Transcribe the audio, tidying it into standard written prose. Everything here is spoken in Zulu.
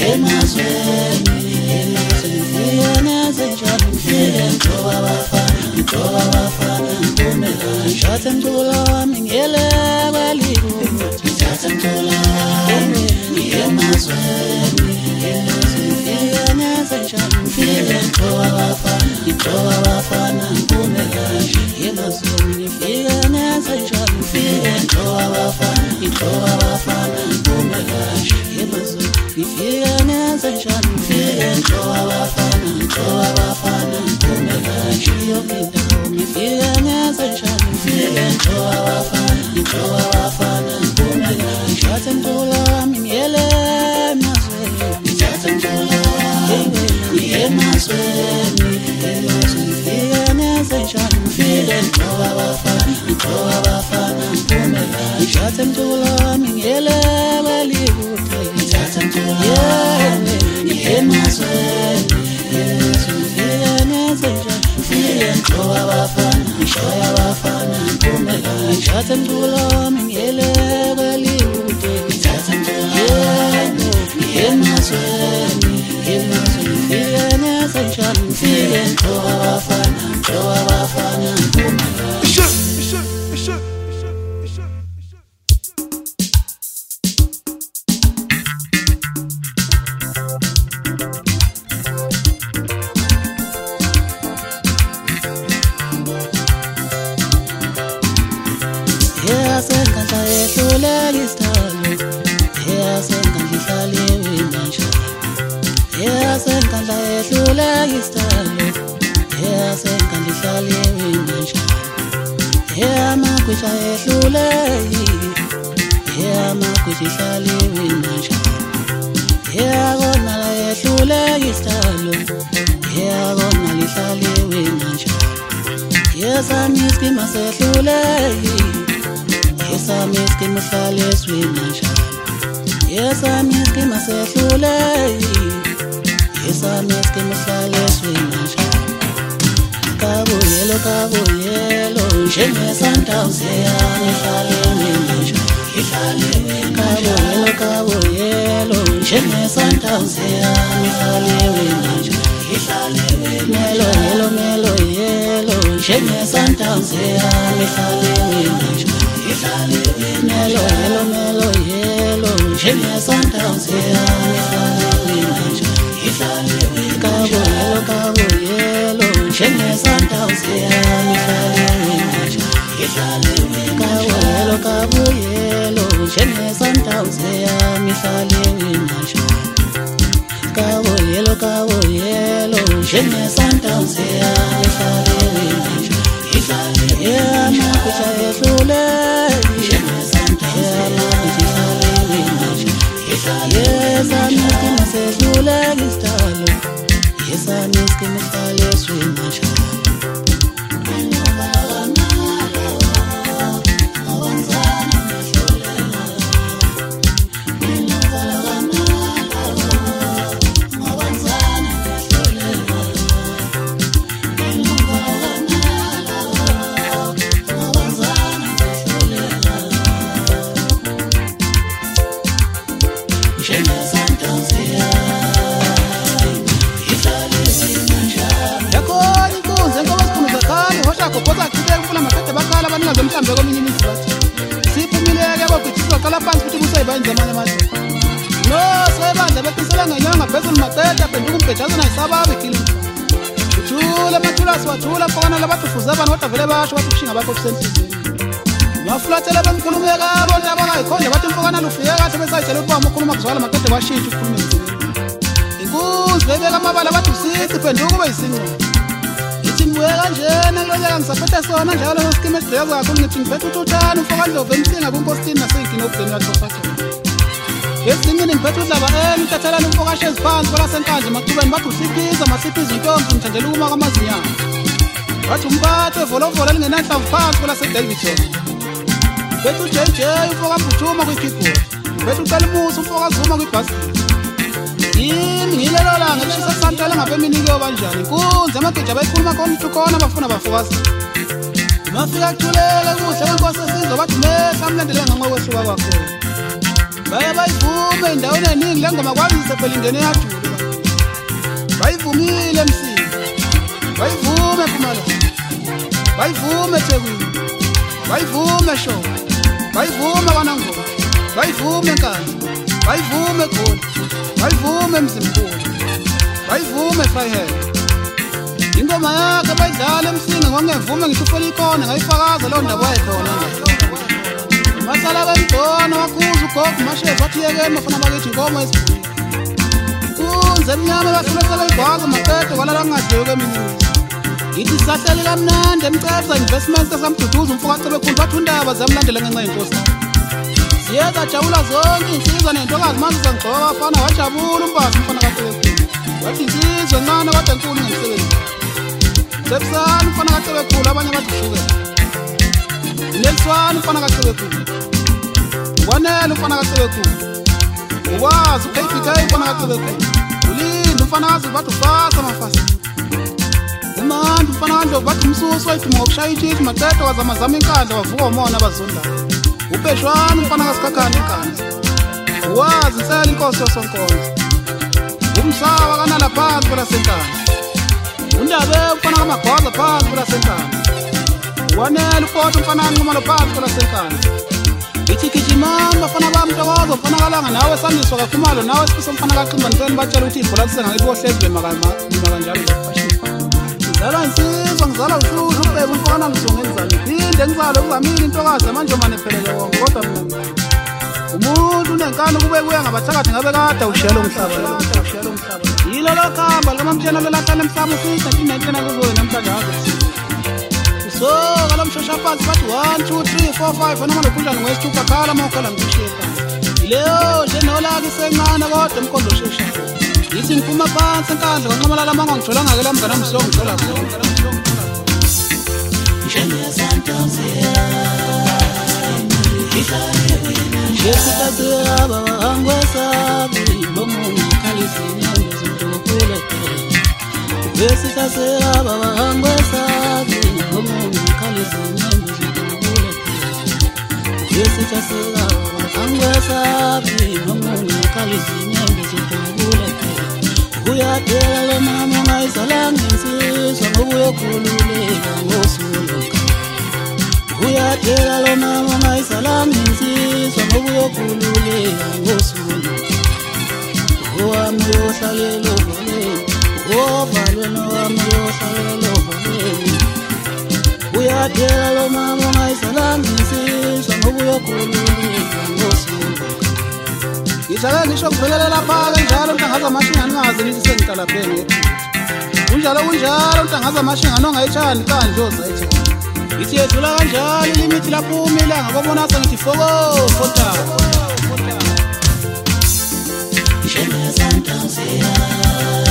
emazweni ngiyenzenjani ngifike ngitobafana ngiphume kahle ngithathe mculo wami ngiyeleka liku ngithathe mculo wami ngiyemazweni ngiyenzenjani ngifike ngitobafana ngiphume kahle emazweni ngifike ngenzenjani ngifike ngitobafana ngiphume kahle emazweni ngifike ngenzenjani ngifike ngitobafana ngiphume kahle yonke indawo ngifike ngenzenjani ngifike ngitobafana ngiphume kahle ngithathe mculo wami ngiyele emazweni ngithathe mculo wami ngiyemazweni ngifike ngenzenjani ngifike ngitobafana ngiphume kahle ngithathe mculo wami ngiyele balikude ngithathe mculo wami ngiyemazweni ngifike ngenzenjani ngifike ngitobafana ngiphume kahle ngithathe mculo wami ngiyele balikude ngithathe mculo wami ngiyemazweni ngifike ngenzenjani ngifike ngitobafana ngiphume kahle Sengadla ehluleka isithalo sengadla ihlale winanjalo sengadla ehluleka isithalo sengadla ihlale winanjalo amagwisha ehluleki amagwisha ihlale winanjalo akonala ehluleka isithalo akonala ihlale winanjalo yesamiski masehluleki Yesamiski mahlale swinanjalo Yesamiski masehluleki Yesamiski mahlale swinanjalo Kabuyelo njengesandawuzi yami ihlale winanjalo Kabuyelo njengesandawuzi yami ihlale winanjalo Melo njengesandawuzi yami ihlale winanjalo Melo njengesandawuzi yami ihlale winanjalo Kabuyelo njengesandawuzi yami ihlale winanjalo Kabuyelo njengesandawuzi yami ihlale winanjalo Kabuyelo njengesandawuzi yami ihlale winanjalo amagwisha ehluleki Yesamiski masehluleki isithalo Yesamiski mahlale swinanjalo Mhlambe kweminye imizi bathi siphumileke abagwitshiswa qala phansi ukuthi kuseyibanje amanye amadoda no sebandla beqisela ngenyanga phezulu maqeda phenduka umbhejazana nayisababe ikilini uthule amathulasi wathula mfokana labathufuza abantu kodwa vele basho bathi ushinga bakho kusenhlizweni bafulathele bemkhulumeka bonke abangayikhonja bathi mfokana lufike kahle besayitshela ukuthi bamukhuluma kuzwala maqeda kwashintsha ukukhuluma emzini inkunzi bebeka amabala bathi usici phenduka ube yisinqobo Ngibuye kanjena kulonyaka ngisaphethe sona njalo sosikime esideka kakhulu ngithi ngiphethe uthutshana ufokandlovu emsinga kunkosini naseyigini obudeni wathofathola Ngezinyini ngiphethe udlaba ngithathelana umfokashezi phansi kwelasenkanje makuthubeni bathi usiphiza masiphiza intombi ngithandela ukuma kwamazinyana bathi umphathe volovolo lingenanhlamvu phansi kwelaseDelviton bethu JJ ufokabhuthuma kwi-keyboard bethu ucela umusa ufokazuma kwibhasiketi yimi ngilelo langa lishisa kusantela ngapha eminike obanjani inkunzi amageja bayikhuluma khona ukuthi khona abafuna bafokazi bafika kuthuleke kuhle kwenkosi esizwe bathi mehla mlandele ngenxa kwehluka kwakho baye bayivume endaweni eningi le ngoma kwazise phela ingene yajule bayivumile emsini bayivume Mpumalanga bayivume eThekwini bayivume eShowe bayivume kwaNongoma bayivume eNkandla bayivume eGoli bayivume eMzimkhulu bayivume eVryheid ingoma yakhe bayidlala emsini ngongevume ngisho ufela ikona ngayifakaza lo ndaba wayikhona masala bentona wakhuza ugogo mashezi wathi yekeni bafana bakithi ingoma esibhuli kunze emnyama bahlulekela igwaza maqede kwalala ngadleke eminini ngithi sahleli kamnandi emcebza investment esamduduza umfuka acebekhulu bathi undaba ziyamlandela ngenxa yenkosi siyeza jabula zonke insizwa nentokazi manje sangigcoka bafana wajabula umpazi umfana kacebekhulu wathi insizwa encane kodwa enkulu ngemsebenzi Sepsan umfana kacebekhulu abanye bathi ushukela Nelson umfana kacebekhulu Wanele umfana kacebekhulu ukwazi uKPK umfana kacebekhulu ulinda umfana kazi bathi ufasa amafasi uMantu umfana kaNdlovu bathi umsusu wayithi ngokushaya itshithi maqede wazamazama inkandla wavuka umona abazondayo uPeshwana umfana kaSikhakhane inkandla uwazi insela inkosi yosonkonzo umsaba kanala phansi kwelasenkandla undabe umfana kamagwaza phansi kwelasenkandla wanele ufoto umfana kanquma lo phansi kwelasenkandla ithi gijimama bafana bami Ntokozo mfana kalanga nawe sandiswa kakhumalo nawe sifiso mfana kaXimbanisiwe batshela ukuthi ibhola lisengayibohlezwe makanjalo ngizala insizwa ngizala ushushu ubhebe umfana ngizonge ngizala iphinde ngizala ukuzamile intokazi yamanjomane phelele wonke kodwa mina umuntu unenkani kube kuya ngabathakathi ngabe kade ushiyela umhlaba yilo lo khamba likamamtshena lelahlala emhlaba ufisa 19 akuzoye namhlanje hazi so kala mshosha phansi bathi 1 2 3 4 5 noma lokhunjani ngwesithupha khala mawukhala ngikushiyeka ileyo nje nolaka isencane kodwa emkondo shesha yithi ngiphuma phansi enkandla kwanqamalala manga ngijolanga ke lamngana msongo ngijola Uyadela lo mama ungayizalanga insizwa ngoba uyokhululeka ngosuluka Uyadela lo mama ungayizalanga insizwa ngoba uyokhululeka ngosuluka Owami uyohlalela ovalweni ovalweni owami uyohlalela ovalweni Uyadela lo mama ungayizalanga insizwa ngoba uyokhululeka ngosuluka Ngihlala ngisho kuvelela phaka njalo mntangaza amashingani ngaze nithi sengiqala phenge kunjalo mntangaza amashingani ongayitshani kandloza ethini ithi yedlula kanjalo ilimithi lapho umilanga kobona sengithi foko fota